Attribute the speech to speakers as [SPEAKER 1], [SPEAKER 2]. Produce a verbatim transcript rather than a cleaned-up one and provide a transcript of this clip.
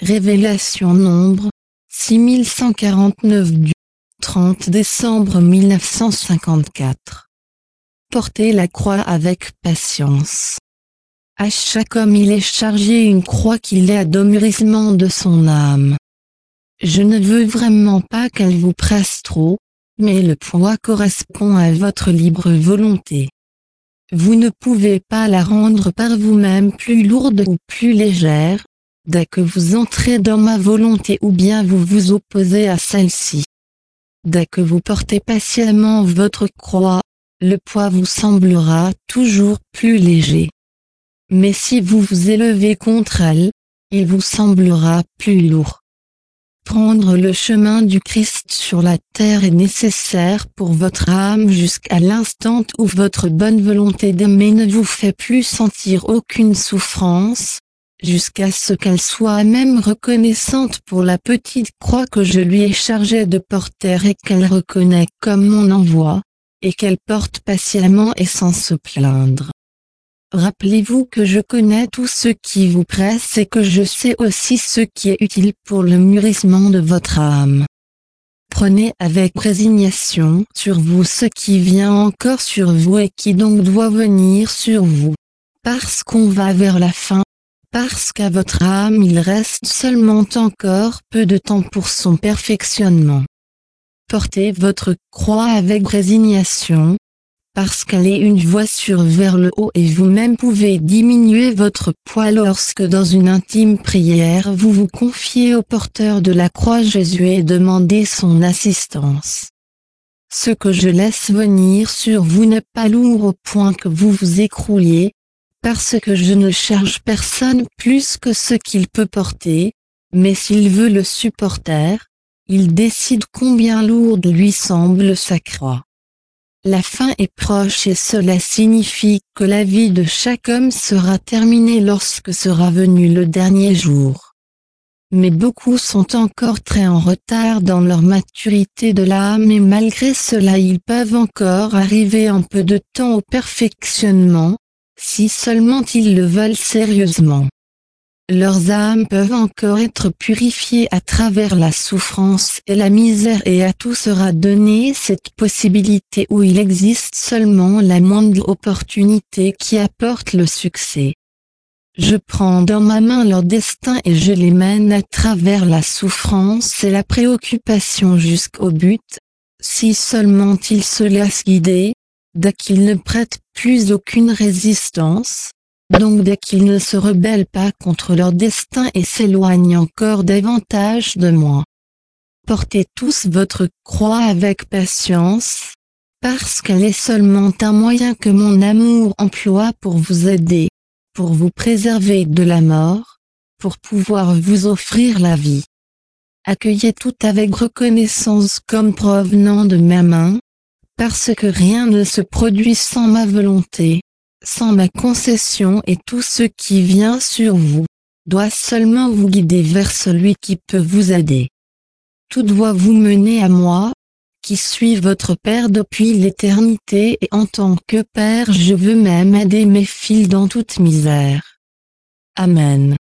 [SPEAKER 1] Révélation Nombre, six mille cent quarante-neuf du trente décembre mille neuf cent cinquante-quatre. Portez la croix avec patience. À chaque homme il est chargé une croix qu'il est à domurissement de son âme. Je ne veux vraiment pas qu'elle vous presse trop, mais le poids correspond à votre libre volonté. Vous ne pouvez pas la rendre par vous-même plus lourde ou plus légère, dès que vous entrez dans ma volonté ou bien vous vous opposez à celle-ci. Dès que vous portez patiemment votre croix, le poids vous semblera toujours plus léger. Mais si vous vous élevez contre elle, il vous semblera plus lourd. Prendre le chemin du Christ sur la terre est nécessaire pour votre âme jusqu'à l'instant où votre bonne volonté d'aimer ne vous fait plus sentir aucune souffrance, jusqu'à ce qu'elle soit même reconnaissante pour la petite croix que je lui ai chargée de porter et qu'elle reconnaît comme mon envoi, et qu'elle porte patiemment et sans se plaindre. Rappelez-vous que je connais tout ce qui vous presse et que je sais aussi ce qui est utile pour le mûrissement de votre âme. Prenez avec résignation sur vous ce qui vient encore sur vous et qui donc doit venir sur vous, parce qu'on va vers la fin, parce qu'à votre âme il reste seulement encore peu de temps pour son perfectionnement. Portez votre croix avec résignation, parce qu'elle est une voie sur vers le haut et vous-même pouvez diminuer votre poids lorsque dans une intime prière vous vous confiez au porteur de la croix Jésus et demandez son assistance. Ce que je laisse venir sur vous n'est pas lourd au point que vous vous écrouliez, parce que je ne charge personne plus que ce qu'il peut porter, mais s'il veut le supporter, il décide combien lourde lui semble sa croix. La fin est proche et cela signifie que la vie de chaque homme sera terminée lorsque sera venu le dernier jour. Mais beaucoup sont encore très en retard dans leur maturité de l'âme et malgré cela ils peuvent encore arriver en peu de temps au perfectionnement, si seulement ils le veulent sérieusement. Leurs âmes peuvent encore être purifiées à travers la souffrance et la misère et à tout sera donné cette possibilité où il existe seulement la moindre opportunité qui apporte le succès. Je prends dans ma main leur destin et je les mène à travers la souffrance et la préoccupation jusqu'au but, si seulement ils se laissent guider, dès qu'ils ne prêtent plus aucune résistance. Donc dès qu'ils ne se rebellent pas contre leur destin et s'éloignent encore davantage de moi. Portez tous votre croix avec patience, parce qu'elle est seulement un moyen que mon amour emploie pour vous aider, pour vous préserver de la mort, pour pouvoir vous offrir la vie. Accueillez tout avec reconnaissance comme provenant de ma main, parce que rien ne se produit sans ma volonté. Sans ma concession et tout ce qui vient sur vous, doit seulement vous guider vers celui qui peut vous aider. Tout doit vous mener à moi, qui suis votre Père depuis l'éternité et en tant que Père je veux même aider mes fils dans toute misère. Amen.